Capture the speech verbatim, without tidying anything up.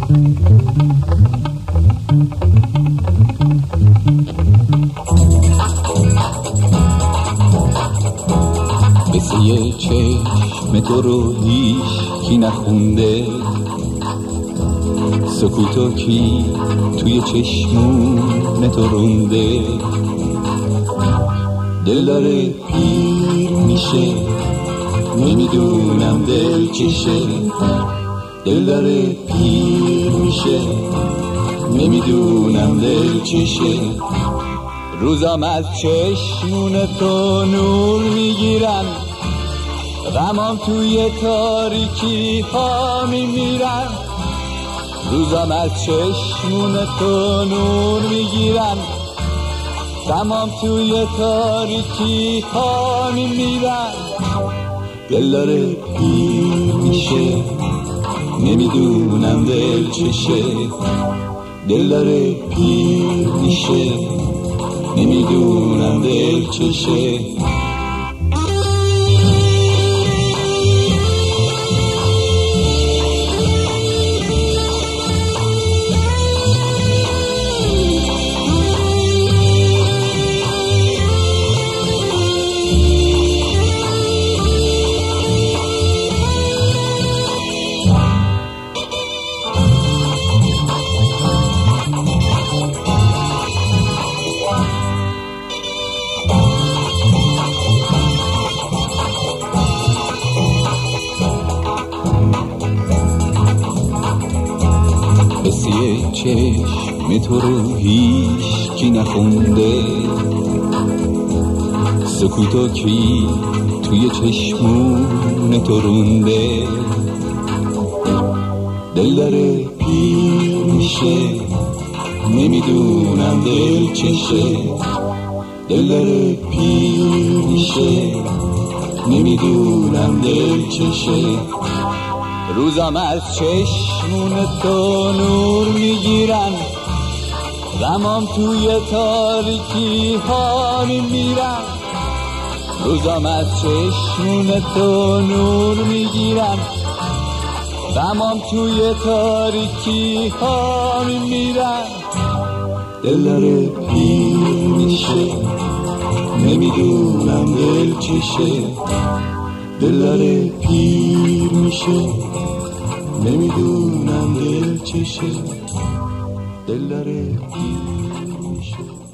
قصه چشم تو رو هیچ کی نخونده، سکوتو کی توی چشمون تو رونده. دل داره پیر میشه، نمیدونم دل چشه. دل داره پیر میشه، نمیدونم دل چشه. روزام از چشمون تو نور میگیرن، غمام توی تاریکی ها میمیرن. روزام از چشمون تو نور میگیرن، غمام توی تاریکی ها میمیرن. دل داره پیر میشه، نمیدونم دل چشه. دل داره پیر میشه، نمیدونم دل چشه. قصه چشم تو رو هیچ کی نخونده، سکوتو کی توی چشمون تو رونده. دل داره پیر میشه، نمیدونم دل چشه. دل داره پیر میشه، نمیدونم دل چشه. روزام از چشمون تو نور میگیرن، غمام توی تاریکی ها میمیرن. روزام از چشمون تو نور میگیرن، غمام توی تاریکی ها میمیرن. دل داره پیر میشه، نمیدونم دل چشه. دل داره پیر میشه، نمیدونم دل چشه. دل داره پیر میشه.